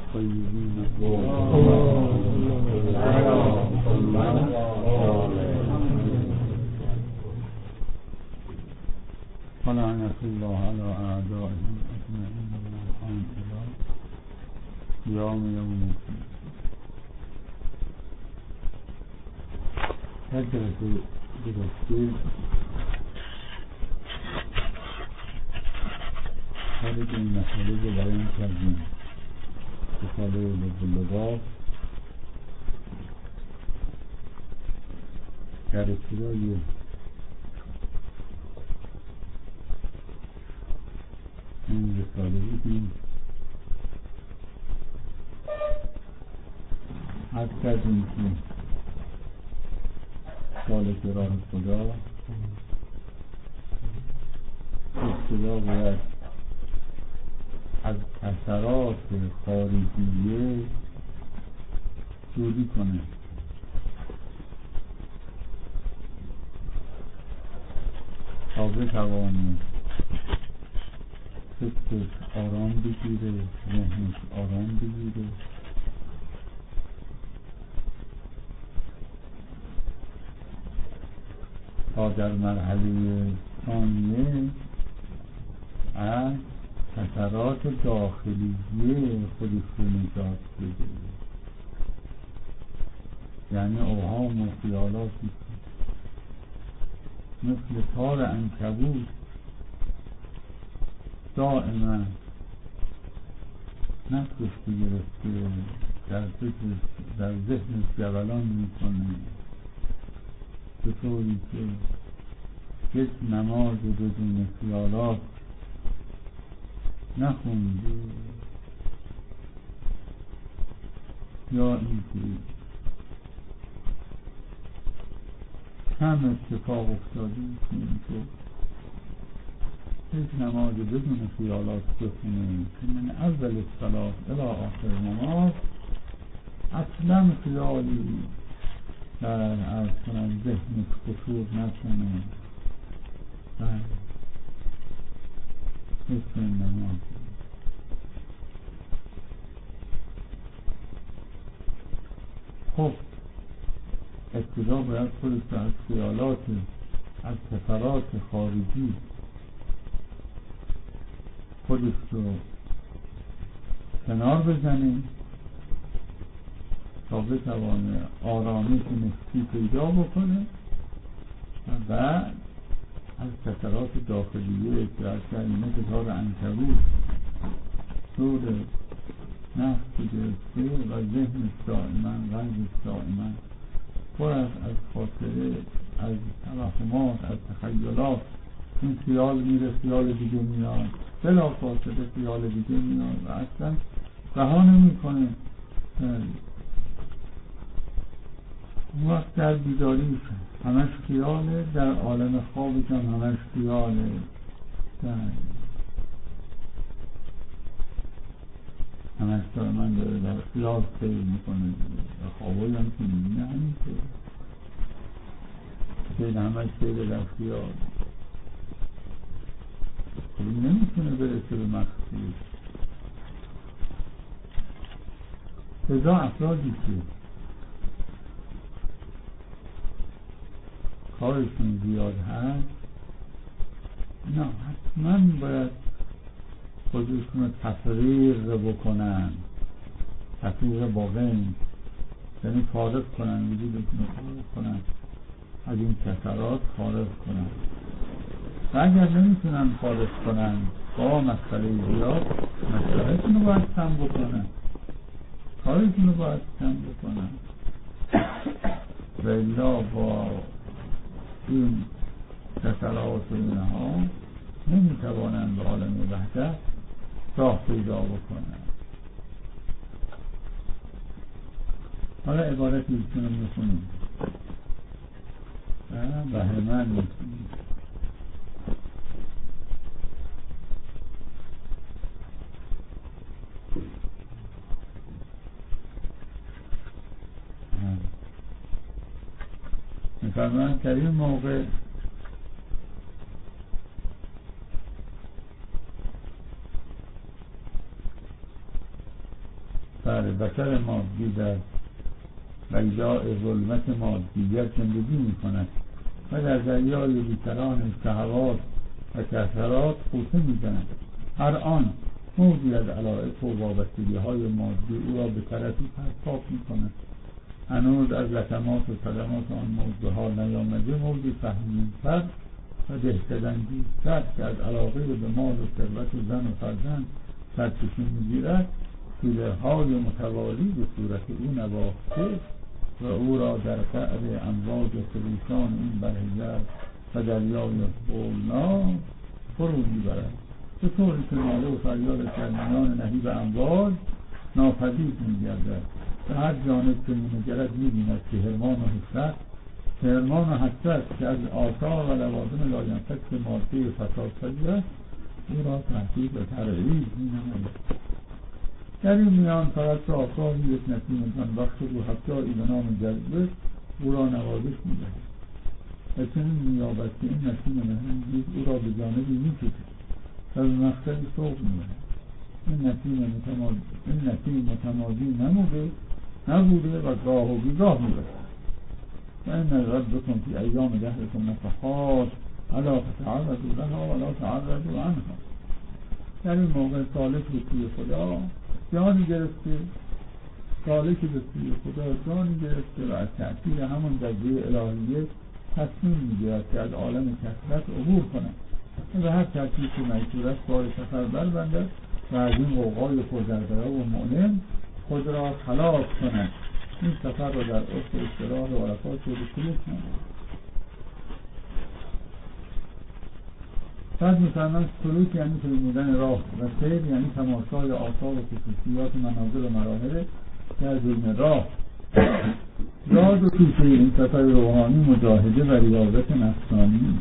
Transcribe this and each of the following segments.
الطيبين فلعنة الله على أعدائهم أجمعين والآن إلى قیام یوم الدین. در جلسه گذشته حالی که این مسئله رو بیان کردیم رساله لب اللباس در ابتدای این رساله بودیم عرض کردیم که سالک راه خدا ابتدا باید از اثرات خارجیه دوری کنه تا بتوانه فکرش آرام بگیره، ذهنش آرام بگیره تا در مرحله ثانیه از خطرات داخلیه خودش رو نجات بده. یعنی اوهام و خیالاتی مثل تار عنکبوت دائما نفسش گرفته در فکرش در ذهنش جولان میکنه، به طوری که یک نماز بدون خیالات نخونده یا اینکه کم اتفاق افتاده که اینکه یک نماز بدون خیالات بخونه که من اول الصلاة الی آخر نماز اصلا خیالی در از کنم ذهنش خشوع نکنه و حسن نماز. خب ابتدا باید خودش از خیالات از سفرات خارجی خودش رو کنار بزنه تا بتوانه آرامش نفسی پیدا بکنه و بعد از سفرات داخلیه که از مثل تار عنکبوت دور نفس گرفته و ذهنش دائما قلبش دائما پر از خاطره، از توهمات، از تخیلات. این خیال میره خیال دیگه میاد، بلا فاصله خیال دیگه میاد و اصلا رها نمیکنه. اون وقت در بیداریش همش خیاله، در عالم خوابش هم همش خیاله، همش دائما داره در خیال سیر میکنه و خوابایی هم که میبینه همینطور سیر همش سیر در خیال. این نمیتونه برسه به مقصود. لذا افرادی که کارشون زیاد هست اینا حتما باید خودشون رو تفریغ بکنن، تفریغ با غین، یعنی فارغ کنن، وجودشون رو فارغ کنن، از این کسرات فارغ کنن. و اگر نمیتونن فارغ کنن با مسئله زیاد، مسئلهشون رو باید کم بکنن، کارشون رو باید کم بکنن و الا با این کسرات و اینها نمیتوانن به عالم وحدت راه پیدا بکنن. حالا عبارتی بکنم میکنیم و بهرمند میکنیم. میفرمایند در این موقع بله بشر مادی در بیداء ظلمت مادیت زندگی می کند و در دریای بیکران شهوات و کثرات غوطه می زند. هر آن موجی از علایق و وابستگی‌های مادی او را به طرفی پرتاب می کند. هنوز از لطمات و صدمات آن موج به حال نیامده موجی فهمیدتر و دهشت‌انگیزتر که از علاقه به مال و ثروت و زن و فرزند سرچشمه می‌گیرد تیرهای متوالی به صورت او نواخته و او را در قعر امواج خروشان این بحر و دریای هولناک فرو می‌برد، به طوری که ناله و فریاد در میان نهیب امواج ناپدید می‌گردد. به هر جانب که می‌نگرد می‌بیند که حرمان و حسرت که از آثار و لوازم لاینفک ماده فسادپذیر است او را تهدید و ترعیب می‌نماید. در این میان فقط شاهکاهی یک نسیم جانبخش روح‌افزایی به نام جذبه او را نوازش می‌دهد و چنین می‌یابد که این نسیم مهرانگیز او را به جانبی می‌کشد و به مقصدی سوق می‌برد. این نسیم متمادی نبوده و گاه و بیگاه می‌رسد. و این ربکم فی ایام دهرکم نفحات الا فتعرضوا لها ولا تعرضوا عنها. در این موقع سالک به سوی خدا جانی گرفته و از تأثیر همون جذبه الهیه تصمیم می‌گیرد که از عالم کثرت عبور کند و به هر ترتیب که مجبور است بار سفر بربندد و از این غوغای پردربرا و مؤلم خود را خلاص کند. این سفر را در افق اشتراح و عرفات رو به سلوک نمید. بعد می‌فرماید سلوک یعنی پیمودن راه و سیر یعنی تماشای آثار و خصوصیات مناظر و مراحل در بین راه. یاد و توشه این سفر روحانی مجاهده و ریاضت نفسانی.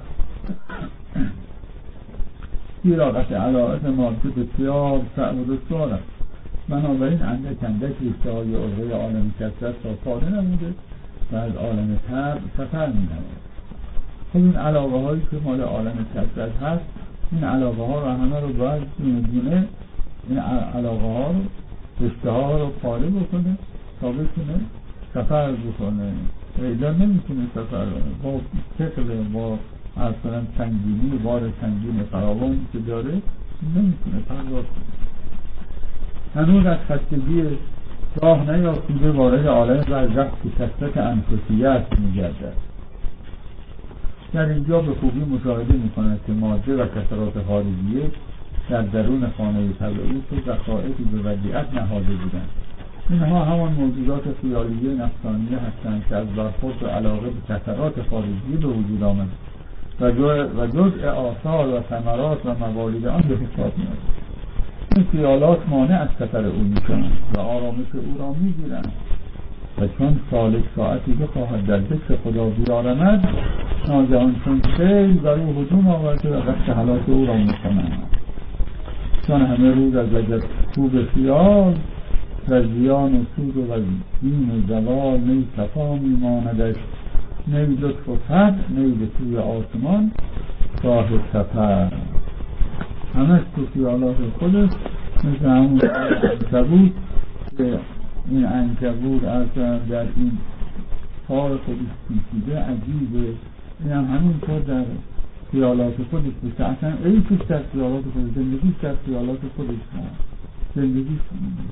سیراقت علایق ماده بسیار صعب و دشوار است، بنابراین اندک ریشته های عرضه عالم کثرت را ساده نموده و از عالم طبع سفر می‌نماید. خب این علاقه هایی که مال عالم کثرت هست، این علاقه ها رو همه رو باید دونه این علاقه ها رو رشته ها رو پاره بکنه تا بتونه سفر بکنه. ایجا نمیتونه سفر با ثقل با اصلا سنگینی بار سنگین فراوانی که داره نمیتونه پرداخت کنه. هنوز از خستگی راه نیافته وارد عالم برزخ که کثرت انفسیت می‌گردد. در اینجا به خوبی مشاهده می‌کند که ماده و کثرات خارجیه در درون خانه طبعی و ذخائری به ودیعت نهاده بودند. اینها همان موجودات خیالیه نفسانیه هستند که از برخورد و علاقه به کثرات خارجی به وجود آمد و جزء آثار و ثمرات و موالید آن به حساب می‌آید. این خیالات مانع از سفر او می‌شوند و آرامش او را می‌گیرند و چون سالک ساعتی بخواهد در ذکر خدا بیارمد ناگهان چون سیل بر او هجوم آورده و قصد هلاک او را می‌کنند. چون همه روز از لگد خوب خیال و زیان و سود و دین و زوال نی صفا میماندش نی لطف و فضل نی به سوی آسمان راه سفر. همش تو خیالات خودش مثل همون عنکبوت که این عنکبوت در این کار خودش پیچیده عجیبه، این هم همینطور در خیالات خودش بشه. اصلا عیشش در خیالات خودش، زندگیش در خیالات خودش هست، زندگیش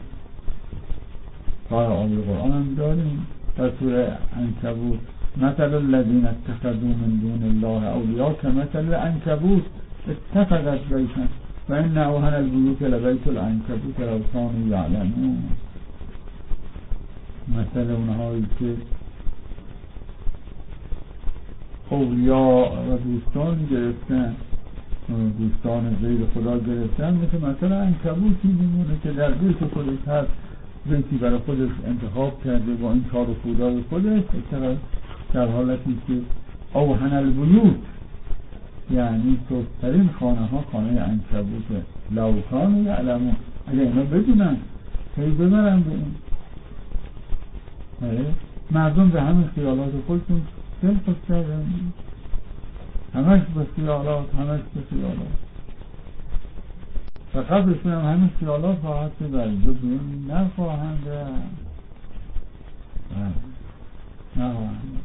آیه قرآن هم داریم در سوره عنکبوت مثل الذین اتخذوا من دون الله اولیاء کمثل العنکبوت اتخذت بیتا و ان اوهن البیوت لبیت العنکبوت لو کانوا یعلمون. مثل اونهایی که اولیاء و دوستان گرفتن، دوستان غیر خدا گرفتن، مثل عنکبوتی میمونه که در بیت خودش هست، بیتی برای خودش انتخاب کرده با این کار و خودای خودش، در حالتی که اوهن البیوت یعنی سسترین خانه ها خانه عنکبوته. لو کانوا یعلمون، اگه اینا بدونن هی ببرن به این. مردم به همین خیالات خودشون دل خوش کردن، همش به خیالات. و قبلشون هم همین خیالات خواهد شد و اینجا بیرون نخواهند نخواهند.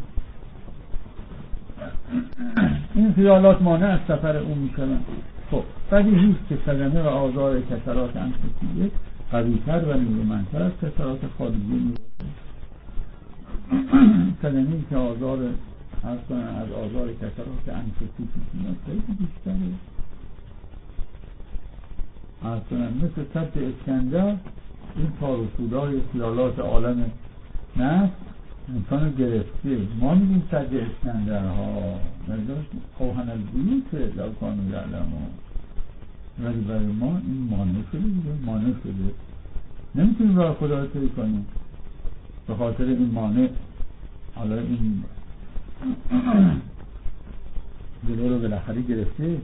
این خیالات مانع از سفر او میشوند. خب بدیهی است که صدمه و آزار کسرات انفسیه قوی‌تر و نیرومندتر از کسرات خارجی میباشد. صدمه‌ای که از آزار کسرات انفسی میاد خیلی بیشتره. مثل سد اسکندر این تاروسودای خیالات عالم نفس انسان گرفته. ما میگیم سد اسکندرها خوهن البیوت لو کانوا یعلمون، ولی برای ما این مانع شده دیگه، مانع شده، نمیتونیم راه خدا رو طی کنیم به خاطر این مانع. حالا این جلو رو بالاخره گرفته.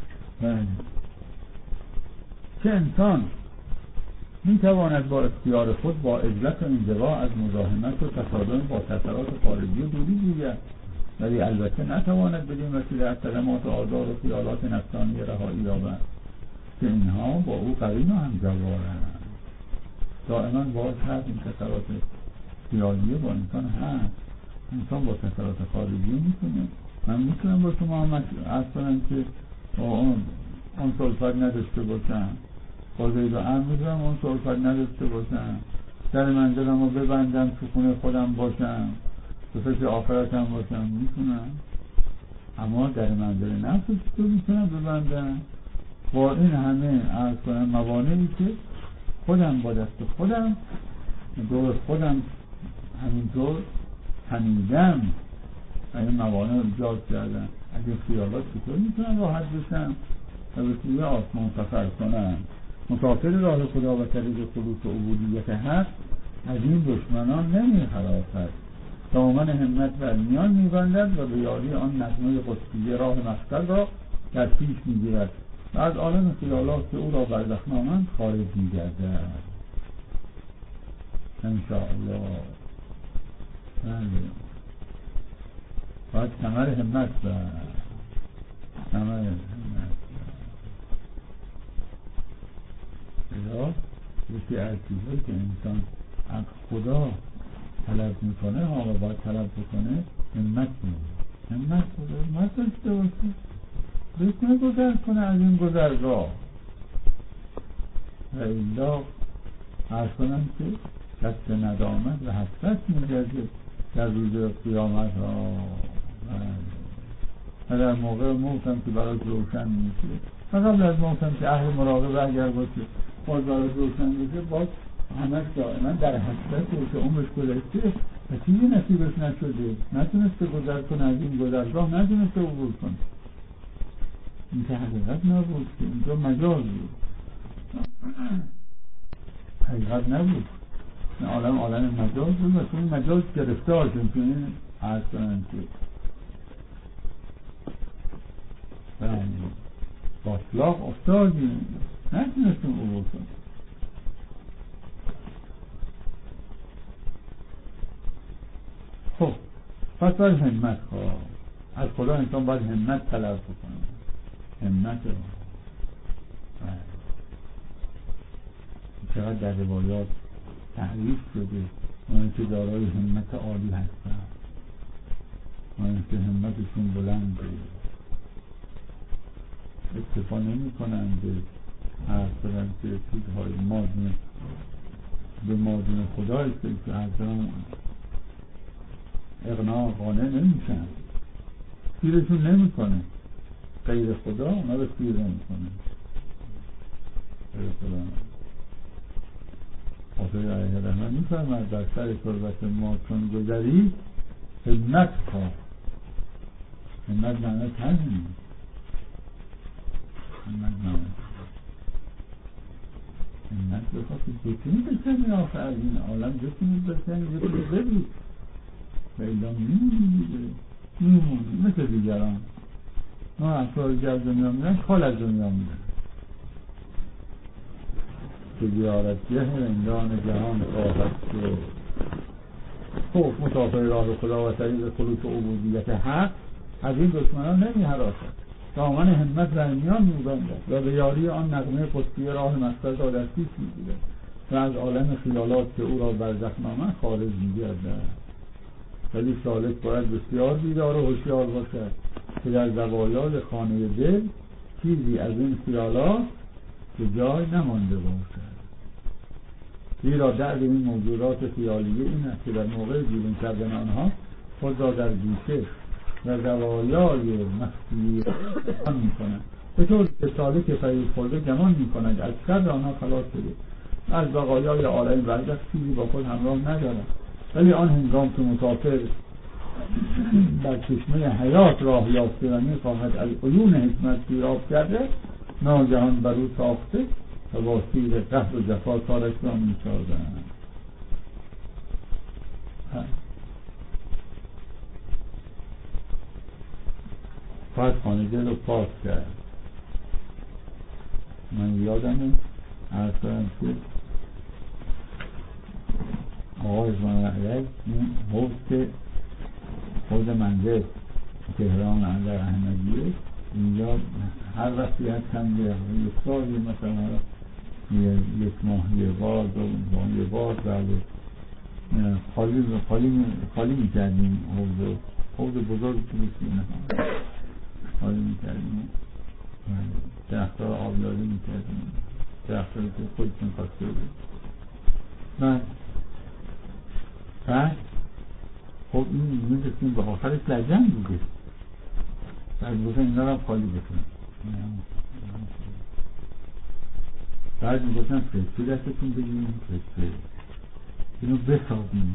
چه انسان میتواند با اختیار خود با عزلت و انزوا از مزاحمت و تصادم با کسرات خارجی و دوری جوید، ولی البته نتواند بدین وسیله از صدمات و آزار و خیالات نفسانی رهایی یابد که اینها با او قرین و همجوارند. دائما باز هست این کسرات خیالیه با انسان هست. انسان با کسرات خارجی میتونه. من میتونم با شما عرض کنم که اون سلفت نداشته باشم، با زید و ام میتونم اون سلفت نداشته باشم، در منزلم رو ببندم، تو خونه خودم باشم، به فکر آخرتم باشم، میتونم. اما در منزل نفسش تو میتونم ببندم با این همه عرض کنم موانعی که خودم با دست خودم دور خودم همینطور تنیدم و این موانع رو ایجاد کردم. از این خیالات چطور میتونم راحت بشم و به سوی آسمان سفر کنم؟ مسافر راه خدا و طریق خلوص و عبودیت حق از این دشمنان نمی‌هراسد، دامن همت بر میان می‌بندد و به یاری آن نغمه قدسیه راه مقصد را در پیش می‌گیرد و از عالم خیالات که او را برزخنامند خارج می‌گردد. انشاءالله. باید کمر همت بر کمر همت یا یکی از چیزهایی که انسان از خدا طلب میکنه و باید طلب بکنه همت داشته باشه، بتونه گذر کنه از این گذرگاه. و الا عرض کنم که دست ندامت و حسرت میگرده در روز قیامت ها و در موقع موتم که برای روشن میشه و قبل از موتم که اهل مراقبه اگر باشه باز برای روشن میشه، باز همه دائما در حسرت که عمرش گذشته و چیزی نصیبش نشده، نتونسته گذر کنه از این گذرگاه، نتونسته عبور کنه. این که حقیقت نبود، که اینجا مجاز بود، حقیقت نبود. این عالم مجاز بود و این مجاز گرفتار شد که این عرض کنن که با اطلاق افتادیم، نتونستیم عبور کنیم. خب پس باید همت خواه از خدا. انسان باید همت طلب کنه، همت رو چقدر در روایات تعریف شده اونایی که دارای همت عالی هستن، اونایی که همتشون بلنده، اکتفا نمی کنند عرض کنند که چیزهای مادون به مادون خدا است که عرض کنند اغنا قانع نمیشن، سیرشون نمی کنه غیر خدا، اونا رو سیر نمی کنه غیر خدا. آخری علیه رحمت می فرمد در سر تربت ما چون گذری همت خواه. همت معنی همین، همت بخواه که بکنی بکنی آخر از این عالم بکنی بکنی بکنی و ایلا میمونی مثل دیگران. ما افرادی از دنیا میرن خال از دنیا میرن که بیارتگه رندان جهان خواهد شد. خب مسافر راه خدا و طریق خلوص و عبودیت حق از این دشمنان نمی هراسد. دامن همت در میان می‌بندد و به یاری آن نغمه قدسیه راه مقصد را در پیش می‌گیرد و از عالم خیالات که او را برزخ نامد خارج می‌گردد. ولی سالک باید بسیار بیدار و هوشیار باشد که در زوایای خانه دل چیزی از این خیالات به جای نمانده باشد. زیرا درد این موجودات خیالیه این است که در موقع بیرون کردن آنها خود را در گوشه و زوایای مخفی گمان می‌کنند، به طور که سالک فریب خورده گمان می‌کند از شر آنها خلاص شده، از بقایای عالم برزخ چیزی با خود همراه ندارد. ولی آن هنگام که مسافر در چشمه حیات راه یافته و می‌خواهد از عیون حکمت سیراب کرده، ناگهان بر او تاخته و با تیر قهر و جفا کارش را می‌سازند. باید خانه دل رو پاک کرد. من یادمه عرض کنم که آقای اسمان رحلت این حوض منزل تهران اندر احمدیه اینجا هر وقتی هستم یک سالی مثلا یک ماه یه بار دو ماه یه بار خالی میکردیم حوض بزرگ بودیم خالی میکردیم درخت‌ها رو آبیاری میکردیم، درخت‌ها که خودتون خواسته بود. بعد خب این میرسیم به آخرش لجن بوده، بعد بودن اینا رو هم خالی بکنم. بعد میگفتن فرشته دستتون بگیریم، فرشته اینو بسازیم.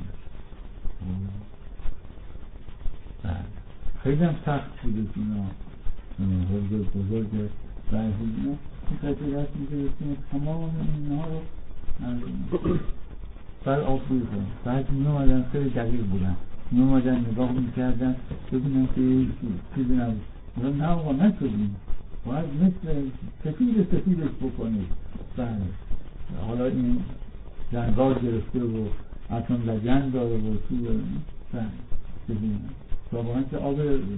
بعد خیلی هم سخت بوده که اینا حوض بزرگ بعد اینا این فرشته دست میگرفتیم تمام اینا رو بعد آب بیرون. بعد میومدن خیلی دقیق بودن، میومدن نگاه میکردن ببینن که چیزی نبود. نه آقا نشدیم، باید مثل سفیدش بکنید. بله حالا این جنگار گرفته و اصلا لگن داره و چی داره. بله ببینن واقعا که آب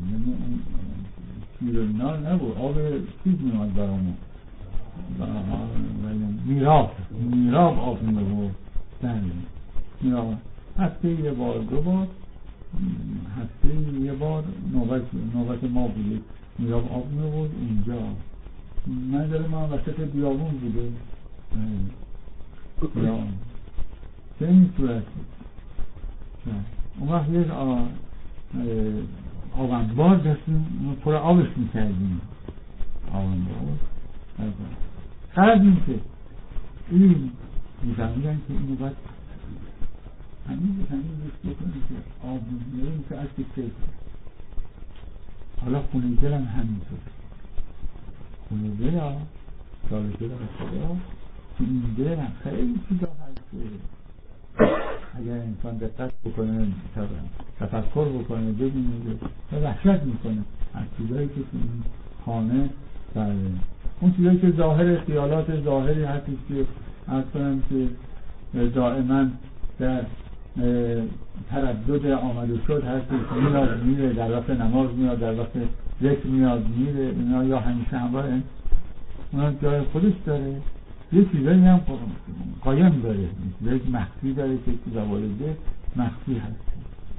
شیرنا نبود، آب چیز میومد برامون، میراب آب میومد. بله هفته یه بار دو بار، هفته یه بار نوبت ما بودید میراب آب میومد اینجا. منظر ما وسط بیابون بوده به این صورت. اون وقت یک آبنبار دستیم پر آبش میکردیم. آبنبار خردیم که این میفهمیدن که اینو باید همین بکنیم که آب میگیریم که از کسی. حالا خونه دل هم همینطور، خونه دل ها سال دل ها خدا که این دل هم خیلی چیزا هست که اگر انسان دقت بکنه تفکر بکنه ببینه و وحشت میکنه از چیزایی که این خانه بله اون چیزایی که ظاهر خیالات ظاهری هستی که از کنم که دائما در تردد آمد و شد هستی، میاد میره، در وقت نماز میاد، در وقت ذکر میاد میره، اینا یا همیشه همراه اونا جای خودش داره. یه چیزایی هم قایم داره، یک مخفی داره که زوالده مخفی هست.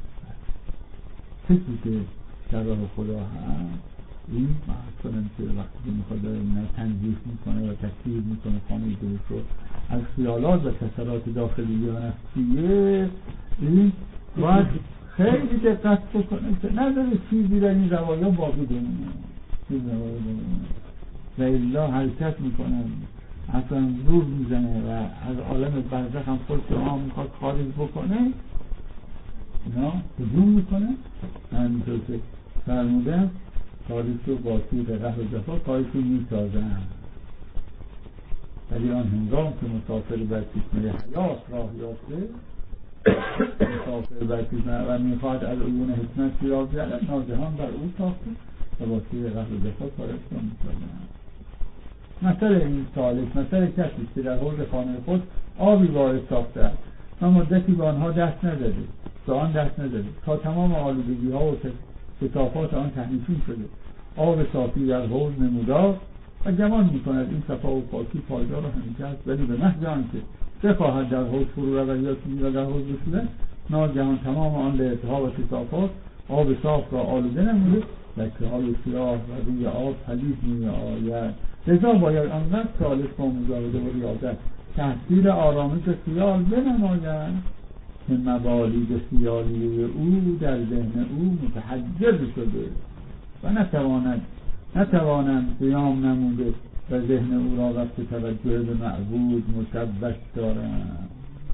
کسی که در راه خدا هست این محض کنم که وقتی میخواد داره تنظیف میکنه و تکثیر میکنه خانه دلش رو از خیالات و کسرات داخلی و نفسیه، این باید خیلی دقت بکنه که نداره چیزی در این زوایا باقی بمونه و الا حرکت میکنه اصلا زور میزنه و از عالم برزخ هم خود که ما میخواد خارج بکنه اینا هجوم میکنه. همینطور که فرمودن کاریش رو با تیر قهر و جفا کاریش رو میسازن. ولی آن هنگام که مسافر بر چشمه حیات راه یافته، مسافر بر چشمه و میخواد از عیون حکمت سیراب گردد، ناگهان بر او تاخته و با تیر قهر و جفا کارش رو میسازن. مثل این سالک، مثل کسی که در حوض خانه خود آبی وارد ساخته است و مدتی به آنها دست نداده، به آن دست نداده تا تمام آلودگی ها و کثافات آن تهمیشون شده آب صافی در حوض نمودار و گمان می‌کند این صفا و پاکی پایدار و همیشه است، ولی به محض آنکه بخواهد در حوض فرو رود یا چیزی را در حوض بشوید، ناگهان تمام آن لرزها و کثافات آب صاف را آلوده نموده، لکه‌های سیاه و روی آب پدید می‌آید. لذا باید آنقدر سالس با مجاهده و ریاضت تحصیل آرامش خیال بنماید که مبالغ خیالی او در ذهن او متحجر شده و نتوانند قیام نموده و ذهن او را وقت توجه به معبود مشوش دارند.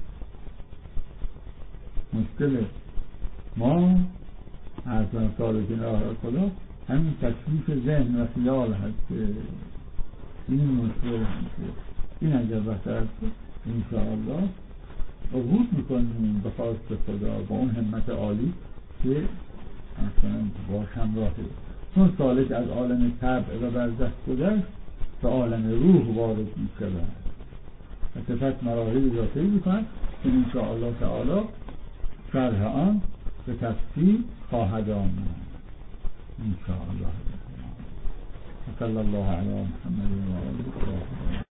مشکل ما از سالکین راه خدا همین تکلیف ذهن و خیال هست که این مشکل هست. این اگر بهتر است انشاءالله عبور میکنیم به خواست خدا با اون همت عالی که مثلا باشم راهه، چون سالک از عالم طبع و برزخ گذشت به عالم روح وارد میشود و صفت مراحلی را طی میکنند که انشاءالله تعالی شرح آن به تفصیل خواهد آمد انشاءالله. صلی الله علی محمد و آله.